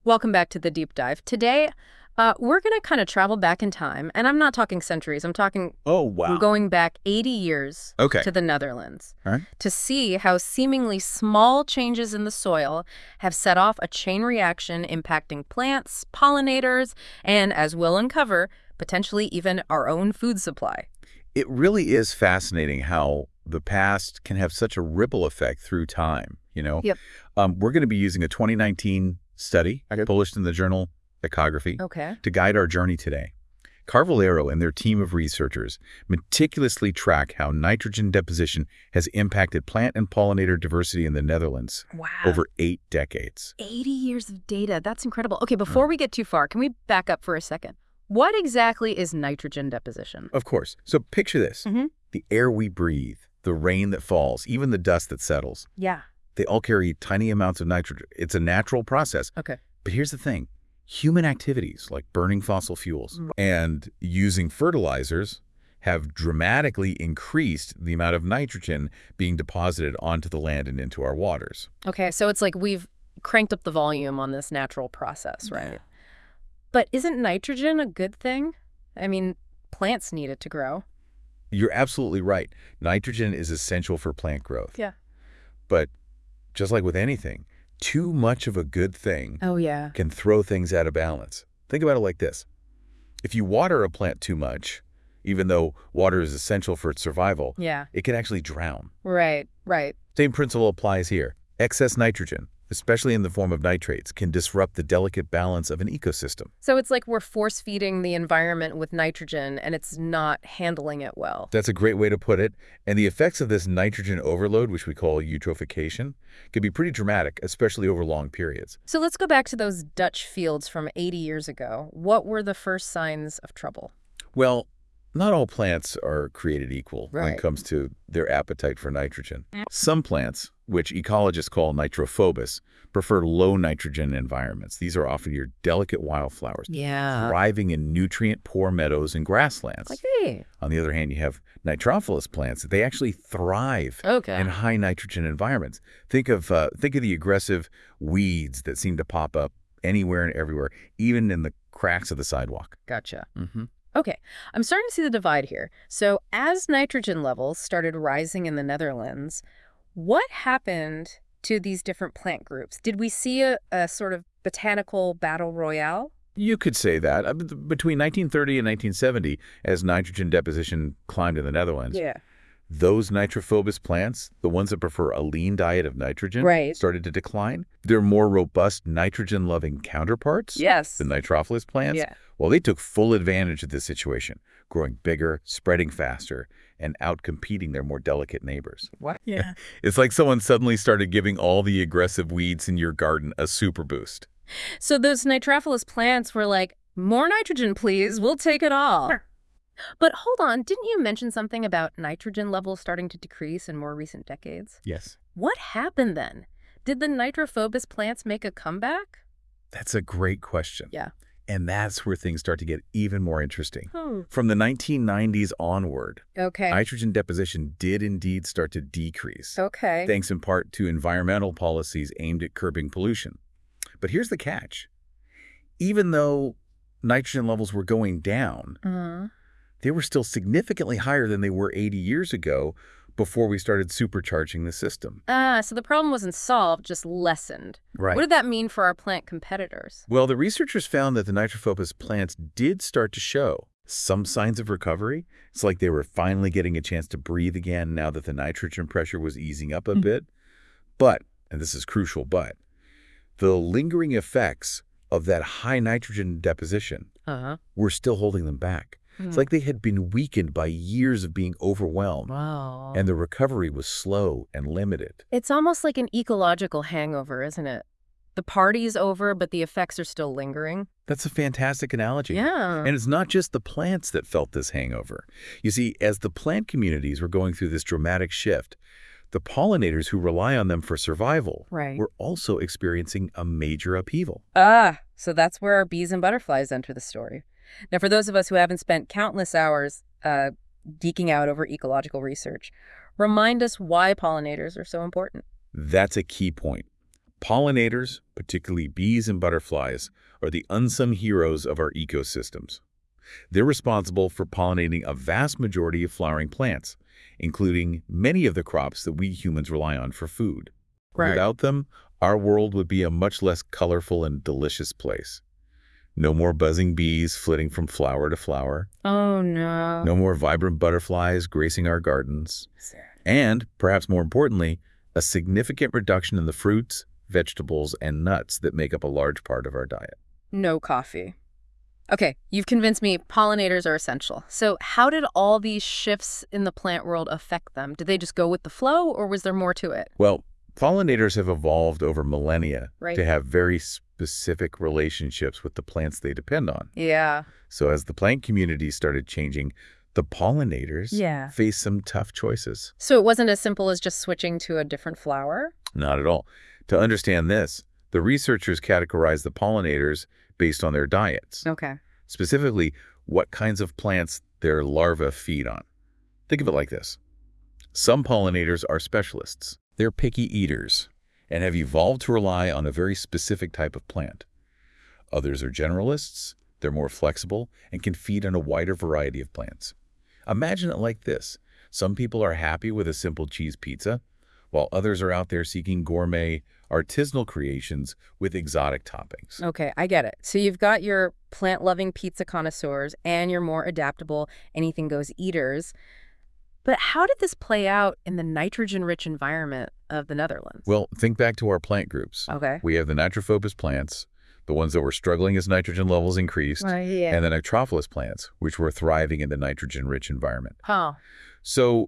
Welcome back to the deep dive. Today, we're going to kind of travel back in time, and I'm not talking centuries. I'm talking Oh, wow. going back 80 years Okay. to the Netherlands All right. to see how seemingly small changes in the soil have set off a chain reaction impacting plants, pollinators, and, as we'll uncover, potentially even our own food supply. It really is fascinating how the past can have such a ripple effect through time, you know? Yep. We're going to be using a 2019 study published in the journal Ecography Okay. to guide our journey today. Carvalero and their team of researchers meticulously track how nitrogen deposition has impacted plant and pollinator diversity in the Netherlands Wow. over 8 decades. 80 years of data. That's incredible. Okay, before we get too far, can we back up for a second? What exactly is nitrogen deposition? Of course. So picture this. Mm-hmm. The air we breathe, the rain that falls, even the dust that settles. Yeah. They all carry tiny amounts of nitrogen. It's a natural process. Okay. But here's the thing. Human activities like burning fossil fuels and using fertilizers have dramatically increased the amount of nitrogen being deposited onto the land and into our waters. Okay, so it's like we've cranked up the volume on this natural process, right? But isn't nitrogen a good thing? I mean, plants need it to grow. You're absolutely right. Nitrogen is essential for plant growth. Yeah. But just like with anything, too much of a good thing Oh, yeah. can throw things out of balance. Think about it like this. If you water a plant too much, even though water is essential for its survival, Yeah. it can actually drown. Right, right. Same principle applies here. Excess nitrogen, especially in the form of nitrates, can disrupt the delicate balance of an ecosystem. So it's like we're force-feeding the environment with nitrogen and it's not handling it well. That's a great way to put it. And the effects of this nitrogen overload, which we call eutrophication, can be pretty dramatic, especially over long periods. So let's go back to those Dutch fields from 80 years ago. What were the first signs of trouble? Well, not all plants are created equal when Right. it comes to their appetite for nitrogen. Some plants, which ecologists call nitrophobous, prefer low nitrogen environments. These are often your delicate wildflowers, Yeah. thriving in nutrient-poor meadows and grasslands. Like, hey. On the other hand, you have nitrophilous plants. They actually thrive Okay. in high nitrogen environments. Think of the aggressive weeds that seem to pop up anywhere and everywhere, even in the cracks of the sidewalk. Gotcha. Mm-hmm. Okay, I'm starting to see the divide here. So as nitrogen levels started rising in the Netherlands, what happened to these different plant groups? Did we see a sort of botanical battle royale? You could say that. Between 1930 and 1970, as nitrogen deposition climbed in the Netherlands, Yeah. those nitrophobous plants, the ones that prefer a lean diet of nitrogen, Right. started to decline. Their more robust nitrogen-loving counterparts, Yes. the nitrophilous plants, Yeah. well, they took full advantage of this situation, growing bigger, spreading faster, and outcompeting their more delicate neighbors. What? Yeah. It's like someone suddenly started giving all the aggressive weeds in your garden a super boost. So those nitrophilous plants were like, more nitrogen, please. We'll take it all. But hold on, didn't you mention something about nitrogen levels starting to decrease in more recent decades? Yes. What happened then? Did the nitrophobous plants make a comeback? That's a great question. Yeah. And that's where things start to get even more interesting. Hmm. From the 1990s onward, Okay. nitrogen deposition did indeed start to decrease, Okay. thanks in part to environmental policies aimed at curbing pollution. But here's the catch. Even though nitrogen levels were going down, they were still significantly higher than they were 80 years ago before we started supercharging the system. So the problem wasn't solved, just lessened. Right. What did that mean for our plant competitors? Well, the researchers found that the nitrophobous plants did start to show some signs of recovery. It's like they were finally getting a chance to breathe again now that the nitrogen pressure was easing up a bit. But, and this is crucial, but, the lingering effects of that high nitrogen deposition were still holding them back. It's like they had been weakened by years of being overwhelmed, Wow. and the recovery was slow and limited. It's almost like an ecological hangover, isn't it? The party's over, but the effects are still lingering. That's a fantastic analogy. Yeah. And it's not just the plants that felt this hangover. You see, as the plant communities were going through this dramatic shift, the pollinators who rely on them for survival Right. were also experiencing a major upheaval. So that's where our bees and butterflies enter the story. Now, for those of us who haven't spent countless hours geeking out over ecological research, remind us why pollinators are so important. That's a key point. Pollinators, particularly bees and butterflies, are the unsung heroes of our ecosystems. They're responsible for pollinating a vast majority of flowering plants, including many of the crops that we humans rely on for food. Right. Without them, our world would be a much less colorful and delicious place. No more buzzing bees flitting from flower to flower. Oh, no. No more vibrant butterflies gracing our gardens. Sad. And, perhaps more importantly, a significant reduction in the fruits, vegetables, and nuts that make up a large part of our diet. No coffee. Okay, you've convinced me pollinators are essential. So how did all these shifts in the plant world affect them? Did they just go with the flow, or was there more to it? Well, pollinators have evolved over millennia Right. to have very specific relationships with the plants they depend on. Yeah. So as the plant community started changing, the pollinators faced some tough choices. So it wasn't as simple as just switching to a different flower? Not at all. To understand this, the researchers categorized the pollinators based on their diets. Okay. Specifically, what kinds of plants their larvae feed on. Think of it like this. Some pollinators are specialists. They're picky eaters and have evolved to rely on a very specific type of plant. Others are generalists. They're more flexible and can feed on a wider variety of plants. Imagine it like this. Some people are happy with a simple cheese pizza, while others are out there seeking gourmet, artisanal creations with exotic toppings. Okay, I get it. So you've got your plant-loving pizza connoisseurs and your more adaptable anything-goes eaters. But how did this play out in the nitrogen-rich environment of the Netherlands? Well, think back to our plant groups. Okay. We have the nitrophobous plants, the ones that were struggling as nitrogen levels increased, Yeah. and the nitrophilous plants, which were thriving in the nitrogen-rich environment. Huh. So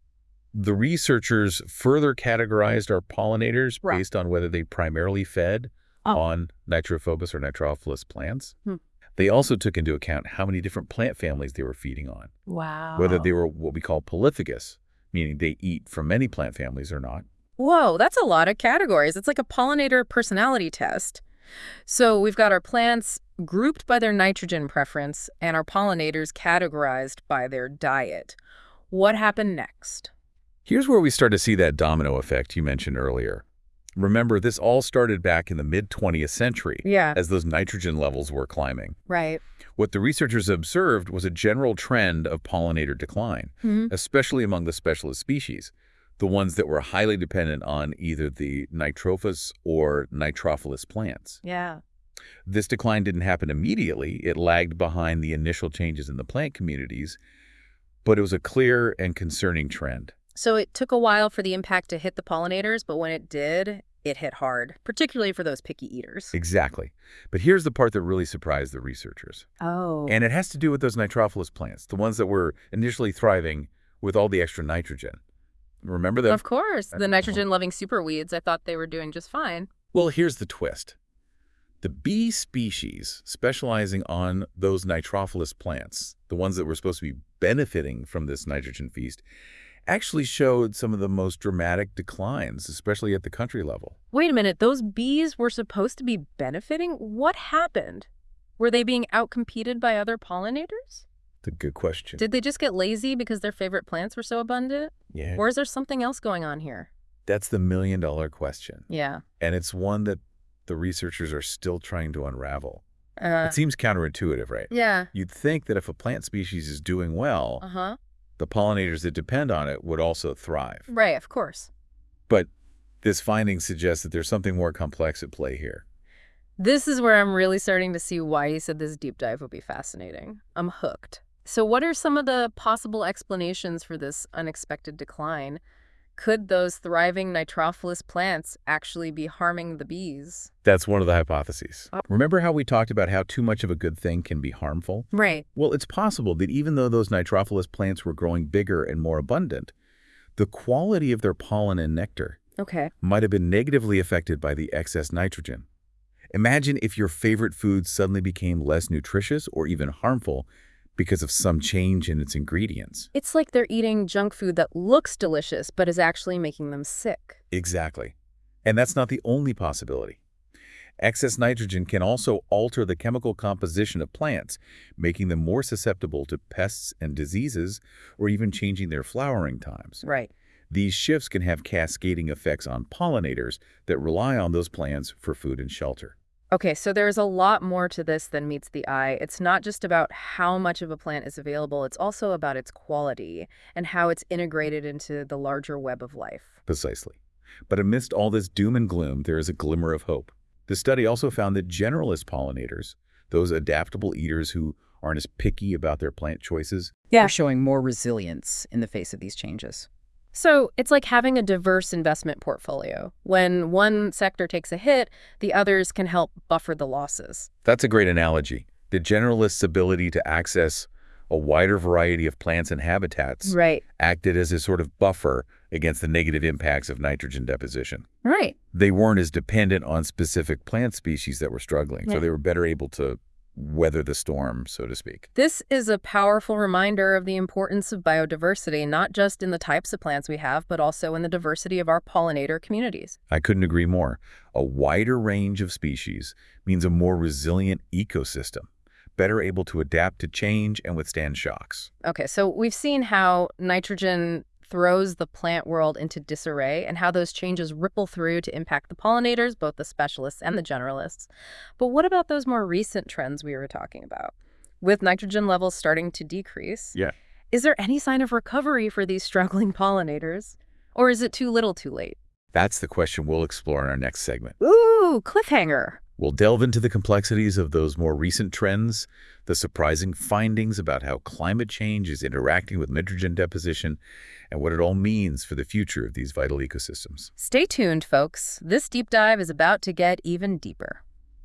the researchers further categorized our pollinators Right. based on whether they primarily fed on nitrophobous or nitrophilous plants. They also took into account how many different plant families they were feeding on, Wow. whether they were what we call polyphagous, meaning they eat from many plant families or not. Whoa, that's a lot of categories. It's like a pollinator personality test. So we've got our plants grouped by their nitrogen preference and our pollinators categorized by their diet. What happened next? Here's where we start to see that domino effect you mentioned earlier. Remember, this all started back in the mid-20th century Yeah. as those nitrogen levels were climbing. Right. What the researchers observed was a general trend of pollinator decline, especially among the specialist species, the ones that were highly dependent on either the nitrophous or nitrophilous plants. Yeah. This decline didn't happen immediately. It lagged behind the initial changes in the plant communities, but it was a clear and concerning trend. So it took a while for the impact to hit the pollinators, but when it did, it hit hard, particularly for those picky eaters. Exactly. But here's the part that really surprised the researchers. Oh. And it has to do with those nitrophilous plants, the ones that were initially thriving with all the extra nitrogen. Remember them? Of course. The nitrogen-loving superweeds, I thought they were doing just fine. Well, here's the twist. The bee species specializing on those nitrophilous plants, the ones that were supposed to be benefiting from this nitrogen feast, actually showed some of the most dramatic declines, especially at the country level. Wait a minute, those bees were supposed to be benefiting? What happened? Were they being outcompeted by other pollinators? It's a good question. Did they just get lazy because their favorite plants were so abundant? Yeah, Or is there something else going on here? that's the million-dollar question. Yeah. And it's one that the researchers are still trying to unravel. Uh, It seems counterintuitive, right? yeah. You'd think that if a plant species is doing well, Uh-huh. the pollinators that depend on it would also thrive. Right, of course. But this finding suggests that there's something more complex at play here. This is where I'm really starting to see why you said this deep dive would be fascinating. I'm hooked. So what are some of the possible explanations for this unexpected decline? Could those thriving nitrophilous plants actually be harming the bees? That's one of the hypotheses. Remember how we talked about how too much of a good thing can be harmful? Right. Well, it's possible that even though those nitrophilous plants were growing bigger and more abundant, the quality of their pollen and nectar Okay. might have been negatively affected by the excess nitrogen. Imagine if your favorite food suddenly became less nutritious or even harmful because of some change in its ingredients. It's like they're eating junk food that looks delicious but is actually making them sick. Exactly. And that's not the only possibility. Excess nitrogen can also alter the chemical composition of plants, making them more susceptible to pests and diseases, or even changing their flowering times. Right. These shifts can have cascading effects on pollinators that rely on those plants for food and shelter. Okay, so there's a lot more to this than meets the eye. It's not just about how much of a plant is available, it's also about its quality and how it's integrated into the larger web of life. Precisely. But amidst all this doom and gloom, there is a glimmer of hope. The study also found that generalist pollinators, those adaptable eaters who aren't as picky about their plant choices, Are showing more resilience in the face of these changes. So it's like having a diverse investment portfolio. When one sector takes a hit, the others can help buffer the losses. that's a great analogy. The generalist's ability to access a wider variety of plants and habitats Right. acted as a sort of buffer against the negative impacts of nitrogen deposition. Right. They weren't as dependent on specific plant species that were struggling, so Yeah. they were better able to weather the storm, so to speak. This is a powerful reminder of the importance of biodiversity, not just in the types of plants we have, but also in the diversity of our pollinator communities. I couldn't agree more. A wider range of species means a more resilient ecosystem, better able to adapt to change and withstand shocks. Okay, so we've seen how nitrogen throws the plant world into disarray and how those changes ripple through to impact the pollinators, both the specialists and the generalists. But what about those more recent trends we were talking about? With nitrogen levels starting to decrease, Yeah. is there any sign of recovery for these struggling pollinators? Or is it too little too late? That's the question we'll explore in our next segment. Ooh, cliffhanger. We'll delve into the complexities of those more recent trends, the surprising findings about how climate change is interacting with nitrogen deposition, and what it all means for the future of these vital ecosystems. Stay tuned, folks. This deep dive is about to get even deeper.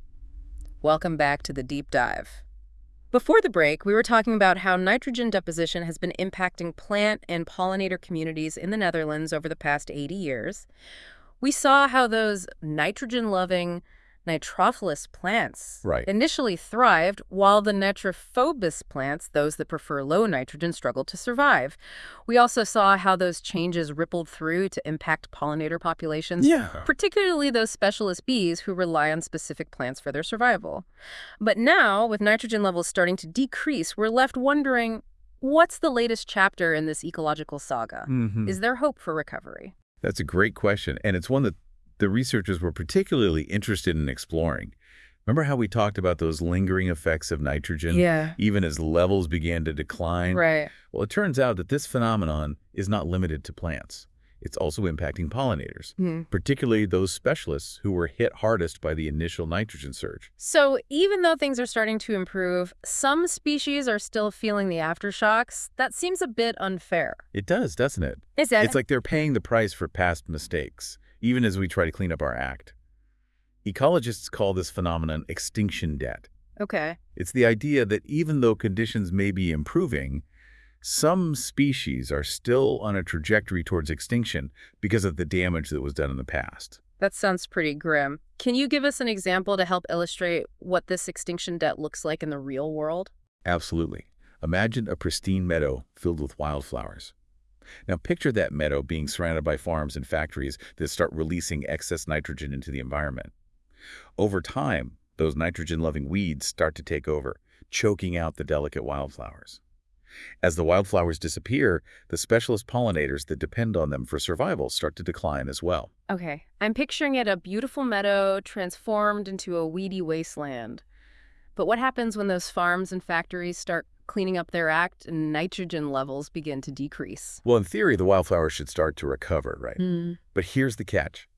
Welcome back to the deep dive. Before the break, we were talking about how nitrogen deposition has been impacting plant and pollinator communities in the Netherlands over the past 80 years. We saw how those nitrogen-loving nitrophilous plants Right. initially thrived, while the nitrophobous plants, those that prefer low nitrogen, struggled to survive. We also saw how those changes rippled through to impact pollinator populations, particularly those specialist bees who rely on specific plants for their survival. But now, with nitrogen levels starting to decrease, we're left wondering, what's the latest chapter in this ecological saga? Is there hope for recovery? That's a great question, and it's one that the researchers were particularly interested in exploring. Remember how we talked about those lingering effects of nitrogen, even as levels began to decline? Right. Well, it turns out that this phenomenon is not limited to plants. It's also impacting pollinators, particularly those specialists who were hit hardest by the initial nitrogen surge. So even though things are starting to improve, some species are still feeling the aftershocks. That seems a bit unfair. It does, doesn't it? Is that? It's like they're paying the price for past mistakes, even as we try to clean up our act. Ecologists call this phenomenon extinction debt. Okay. It's the idea that even though conditions may be improving, some species are still on a trajectory towards extinction because of the damage that was done in the past. That sounds pretty grim. Can you give us an example to help illustrate what this extinction debt looks like in the real world? Absolutely. Imagine a pristine meadow filled with wildflowers. Now picture that meadow being surrounded by farms and factories that start releasing excess nitrogen into the environment. Over time, those nitrogen-loving weeds start to take over, choking out the delicate wildflowers. As the wildflowers disappear, the specialist pollinators that depend on them for survival start to decline as well. Okay. I'm picturing it a beautiful meadow transformed into a weedy wasteland. But what happens when those farms and factories start cleaning up their act and nitrogen levels begin to decrease? Well, in theory, the wildflowers should start to recover, right? But here's the catch.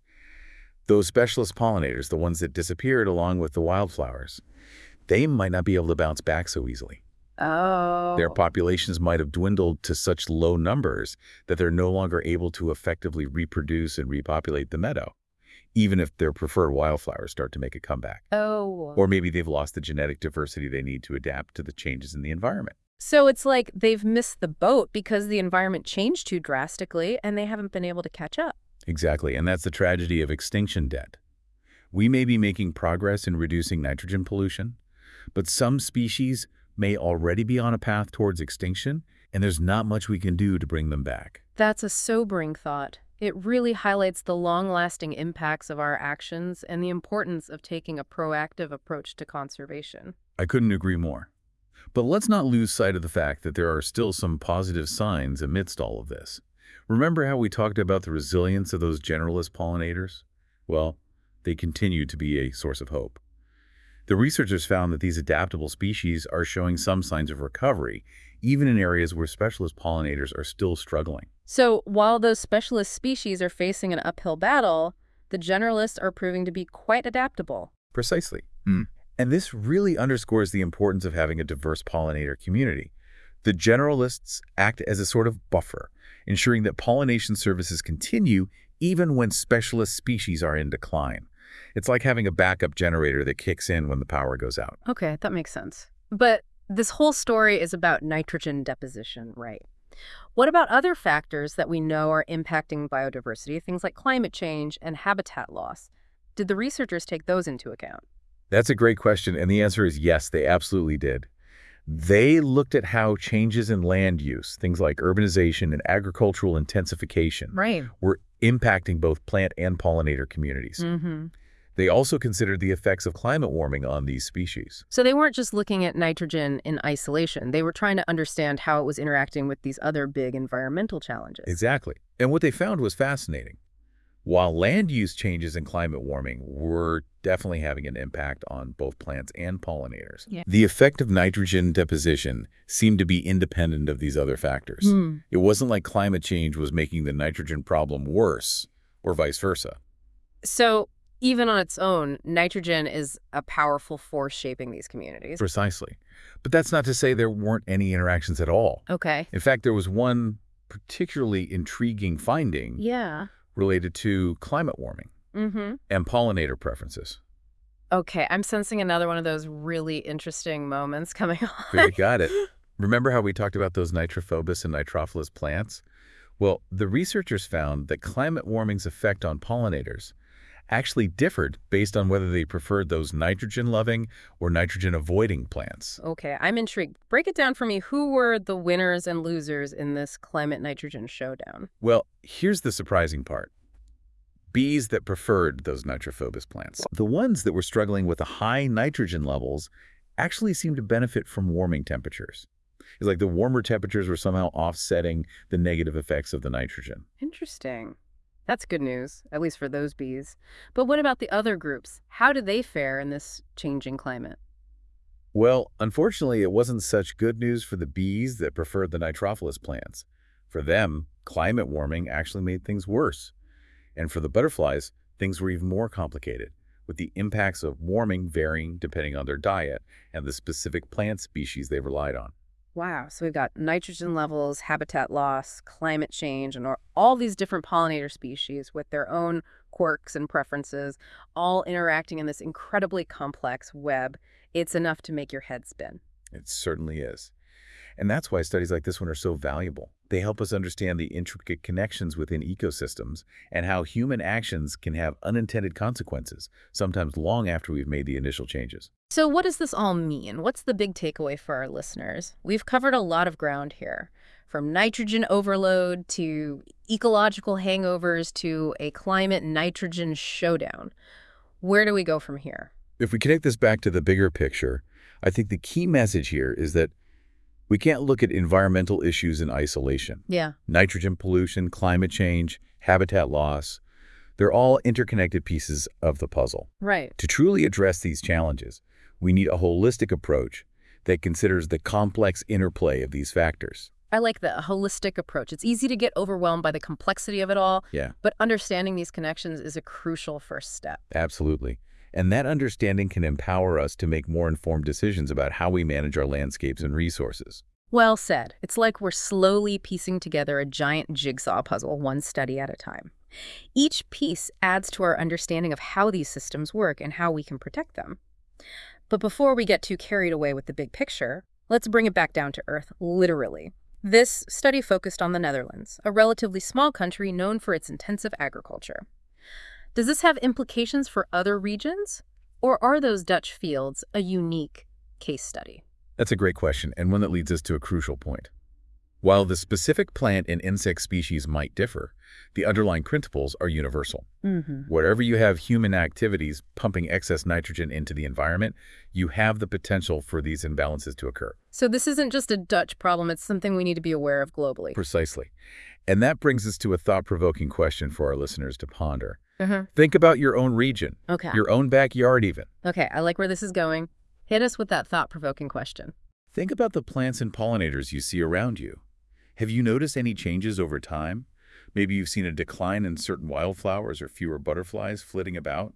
Those specialist pollinators, the ones that disappeared along with the wildflowers, they might not be able to bounce back so easily. Oh. Their populations might have dwindled to such low numbers that they're no longer able to effectively reproduce and repopulate the meadow, even if their preferred wildflowers start to make a comeback. Oh. Or maybe they've lost the genetic diversity they need to adapt to the changes in the environment. So it's like they've missed the boat because the environment changed too drastically and they haven't been able to catch up. Exactly, and that's the tragedy of extinction debt. We may be making progress in reducing nitrogen pollution, but some species may already be on a path towards extinction, and there's not much we can do to bring them back. That's a sobering thought. It really highlights the long-lasting impacts of our actions and the importance of taking a proactive approach to conservation. I couldn't agree more. But let's not lose sight of the fact that there are still some positive signs amidst all of this. Remember how we talked about the resilience of those generalist pollinators? Well, they continue to be a source of hope. The researchers found that these adaptable species are showing some signs of recovery, even in areas where specialist pollinators are still struggling. So while those specialist species are facing an uphill battle, the generalists are proving to be quite adaptable. Precisely. And this really underscores the importance of having a diverse pollinator community. The generalists act as a sort of buffer, ensuring that pollination services continue even when specialist species are in decline. It's like having a backup generator that kicks in when the power goes out. Okay, that makes sense. But this whole story is about nitrogen deposition, right? What about other factors that we know are impacting biodiversity, things like climate change and habitat loss? Did the researchers take those into account? That's a great question, and the answer is yes, they absolutely did. They looked at how changes in land use, things like urbanization and agricultural intensification, Right. were impacting both plant and pollinator communities. They also considered the effects of climate warming on these species. So they weren't just looking at nitrogen in isolation. They were trying to understand how it was interacting with these other big environmental challenges. Exactly. And what they found was fascinating. While land use changes and climate warming were definitely having an impact on both plants and pollinators, the effect of nitrogen deposition seemed to be independent of these other factors. It wasn't like climate change was making the nitrogen problem worse, or vice versa. So even on its own, nitrogen is a powerful force shaping these communities. Precisely. But that's not to say there weren't any interactions at all. Okay. In fact, there was one particularly intriguing finding related to climate warming and pollinator preferences. Okay, I'm sensing another one of those really interesting moments coming on. You got it. Remember how we talked about those Nitrophobus and Nitrophilus plants? Well, the researchers found that climate warming's effect on pollinators actually differed based on whether they preferred those nitrogen-loving or nitrogen-avoiding plants. Okay, I'm intrigued. Break it down for me. Who were the winners and losers in this climate nitrogen showdown? Well, here's the surprising part. Bees that preferred those Nitrophobus plants, the ones that were struggling with the high nitrogen levels, actually seemed to benefit from warming temperatures. It's like the warmer temperatures were somehow offsetting the negative effects of the nitrogen. Interesting. That's good news, at least for those bees. But what about the other groups? How do they fare in this changing climate? Well, unfortunately, it wasn't such good news for the bees that preferred the Nitrophilus plants. For them, climate warming actually made things worse. And for the butterflies, things were even more complicated, with the impacts of warming varying depending on their diet and the specific plant species they relied on. Wow, so we've got nitrogen levels, habitat loss, climate change, and all these different pollinator species with their own quirks and preferences, all interacting in this incredibly complex web. It's enough to make your head spin. It certainly is. And that's why studies like this one are so valuable. They help us understand the intricate connections within ecosystems and how human actions can have unintended consequences, sometimes long after we've made the initial changes. So what does this all mean? What's the big takeaway for our listeners? We've covered a lot of ground here, from nitrogen overload to ecological hangovers to a climate nitrogen showdown. Where do we go from here? If we connect this back to the bigger picture, I think the key message here is that we can't look at environmental issues in isolation. Yeah. Nitrogen pollution, climate change, habitat loss, they're all interconnected pieces of the puzzle. Right. To truly address these challenges, we need a holistic approach that considers the complex interplay of these factors. I like the holistic approach. It's easy to get overwhelmed by the complexity of it all, but understanding these connections is a crucial first step. Absolutely. And that understanding can empower us to make more informed decisions about how we manage our landscapes and resources. Well said. It's like we're slowly piecing together a giant jigsaw puzzle, one study at a time. Each piece adds to our understanding of how these systems work and how we can protect them. But before we get too carried away with the big picture, let's bring it back down to earth, literally. This study focused on the Netherlands, a relatively small country known for its intensive agriculture. Does this have implications for other regions? Or are those Dutch fields a unique case study? That's a great question, and one that leads us to a crucial point. While the specific plant and insect species might differ, the underlying principles are universal. Wherever you have human activities pumping excess nitrogen into the environment, you have the potential for these imbalances to occur. So this isn't just a Dutch problem, it's something we need to be aware of globally. Precisely. And that brings us to a thought-provoking question for our listeners to ponder. Uh-huh. Think about your own region, Okay. your own backyard even. Okay, I like where this is going. Hit us with that thought-provoking question. Think about the plants and pollinators you see around you. Have you noticed any changes over time? Maybe you've seen a decline in certain wildflowers or fewer butterflies flitting about.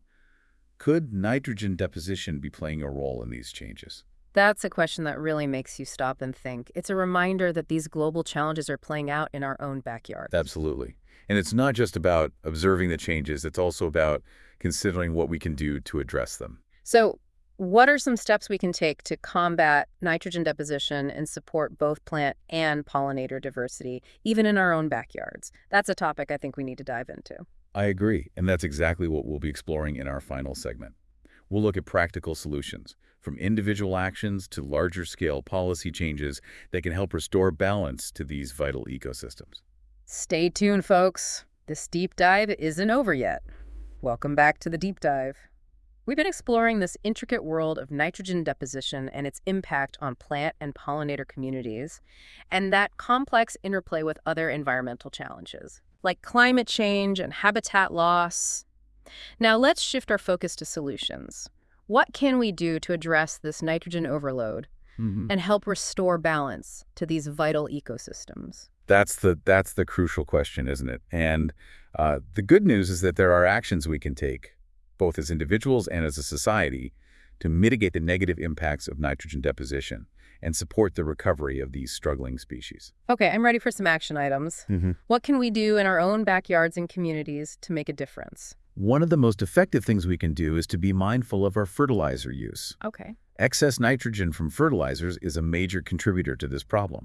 Could nitrogen deposition be playing a role in these changes? That's a question that really makes you stop and think. It's a reminder that these global challenges are playing out in our own backyard. Absolutely. And it's not just about observing the changes, it's also about considering what we can do to address them. So what are some steps we can take to combat nitrogen deposition and support both plant and pollinator diversity, even in our own backyards? That's a topic I think we need to dive into. I agree, and that's exactly what we'll be exploring in our final segment. We'll look at practical solutions, from individual actions to larger-scale policy changes that can help restore balance to these vital ecosystems. Stay tuned, folks. This deep dive isn't over yet. Welcome back to the deep dive. We've been exploring this intricate world of nitrogen deposition and its impact on plant and pollinator communities, and that complex interplay with other environmental challenges, like climate change and habitat loss. Now let's shift our focus to solutions. What can we do to address this nitrogen overload and help restore balance to these vital ecosystems? That's the crucial question, isn't it? And the good news is that there are actions we can take, both as individuals and as a society, to mitigate the negative impacts of nitrogen deposition and support the recovery of these struggling species. Okay, I'm ready for some action items. What can we do in our own backyards and communities to make a difference? One of the most effective things we can do is to be mindful of our fertilizer use. Okay. Excess nitrogen from fertilizers is a major contributor to this problem.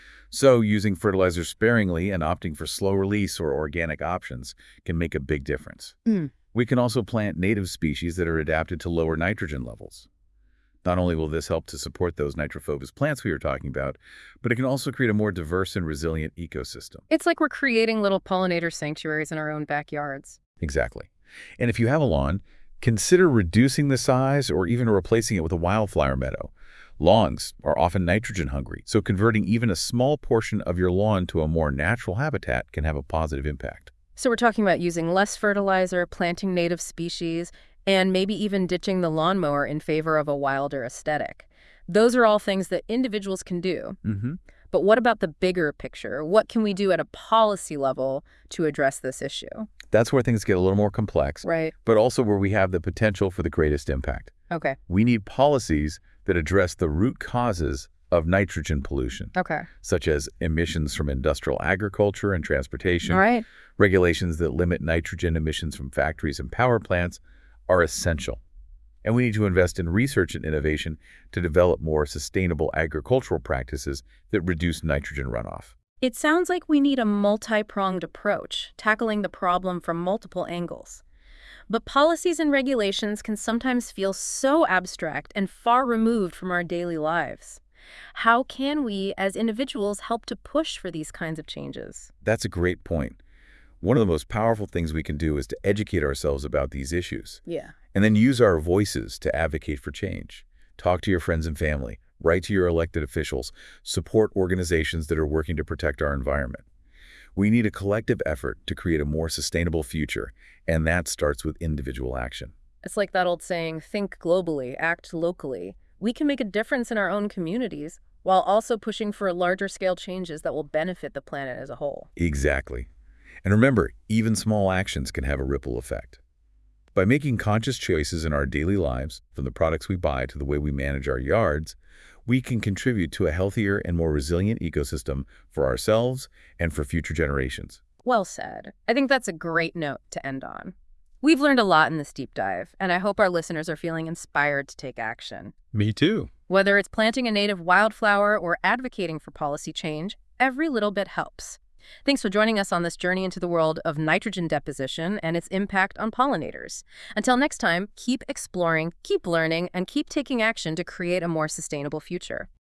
So using fertilizers sparingly and opting for slow release or organic options can make a big difference. We can also plant native species that are adapted to lower nitrogen levels. Not only will this help to support those nitrophobous plants we were talking about, but it can also create a more diverse and resilient ecosystem. It's like we're creating little pollinator sanctuaries in our own backyards. Exactly. And if you have a lawn, consider reducing the size or even replacing it with a wildflower meadow. Lawns are often nitrogen hungry, so converting even a small portion of your lawn to a more natural habitat can have a positive impact. So we're talking about using less fertilizer, planting native species, and maybe even ditching the lawnmower in favor of a wilder aesthetic. Those are all things that individuals can do. But what about the bigger picture? What can we do at a policy level to address this issue? That's where things get a little more complex, Right. but also where we have the potential for the greatest impact. Okay. We need policies that address the root causes of nitrogen pollution, Okay. such as emissions from industrial agriculture and transportation. All right. Regulations that limit nitrogen emissions from factories and power plants are essential. And we need to invest in research and innovation to develop more sustainable agricultural practices that reduce nitrogen runoff. It sounds like we need a multi-pronged approach, tackling the problem from multiple angles. But policies and regulations can sometimes feel so abstract and far removed from our daily lives. How can we, as individuals, help to push for these kinds of changes? That's a great point. One of the most powerful things we can do is to educate ourselves about these issues, Yeah. and then use our voices to advocate for change. Talk to your friends and family, write to your elected officials, support organizations that are working to protect our environment. We need a collective effort to create a more sustainable future, and that starts with individual action. It's like that old saying, think globally, act locally. We can make a difference in our own communities while also pushing for larger scale changes that will benefit the planet as a whole. Exactly. And remember, even small actions can have a ripple effect. By making conscious choices in our daily lives, from the products we buy to the way we manage our yards, we can contribute to a healthier and more resilient ecosystem for ourselves and for future generations. Well said. I think that's a great note to end on. We've learned a lot in this deep dive, and I hope our listeners are feeling inspired to take action. Me too. Whether it's planting a native wildflower or advocating for policy change, every little bit helps. Thanks for joining us on this journey into the world of nitrogen deposition and its impact on pollinators. Until next time, keep exploring, keep learning, and keep taking action to create a more sustainable future.